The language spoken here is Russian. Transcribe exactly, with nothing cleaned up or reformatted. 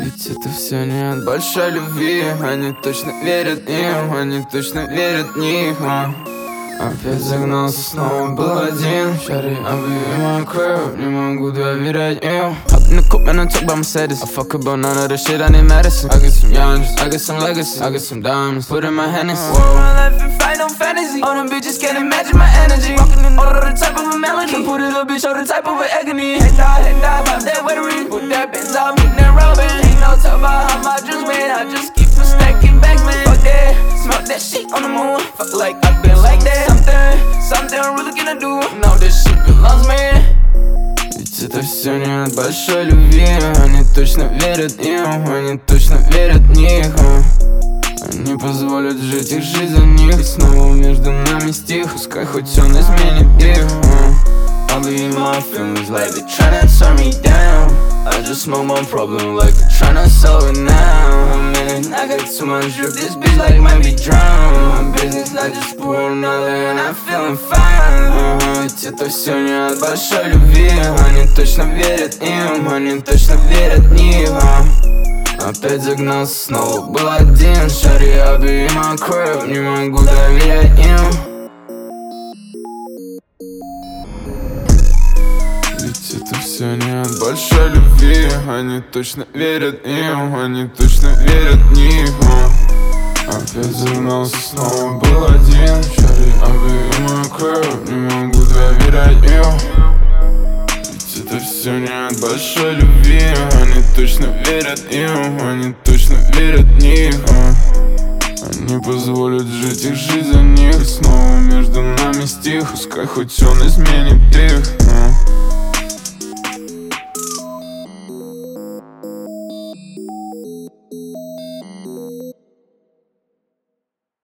Ведь это все не от большой любви. Они точно верят им, они точно верят в них. Опять загнался, снова был один. Шари, объяви мою кровь, не могу доверять им. Hop in the coupe and I talk about Mercedes. I fuck about none of the shit, I need medicine. I got some youngers, I got some legacy, I got some diamonds, put in my Hennessy. Whoa, my life and fight on fantasy. All them bitches can't imagine my energy. Walking in order, the type of a melody. Can put it up, bitch, on the type of an agony. Head die, head die, pop that weathery. Put that Benz on me, that Robin. Ain't no talk about how my dreams made. I just keep a stacking back, man. Fuck that, smoke that shit on the moon. Fuck like I've been like that. Something, something I'm really gonna do. No, this shit belongs, man. Ведь это все не от большой любви. Они точно верят им, они точно верят в них. Они позволят жить их жизнь за них. И снова между нами стих, пускай хоть он изменит их. I'll be in my feelings like they tryna turn me down. I just smoke my problem like they tryna solve it now. Man, I got too much drip, this bitch like might be drowned. My business like just pouring all in, I'm feeling fine. uh-huh. Ведь это все не от большой любви. Они точно верят им, они точно верят в них. Опять загнался, снова был один. Шари, объяви мою кровь, не могу доверять им. Ведь это все не от большой любви. Они точно верят им, они точно верят в них. Опять загнался, снова был один. Шари, объяви мою кровь, не могу доверять им. Ведь это все не от большой любви. Они точно верят им, они точно верят в них. Они позволят жить их жизнь за них. И снова между нами стих, пускай хоть он изменит их.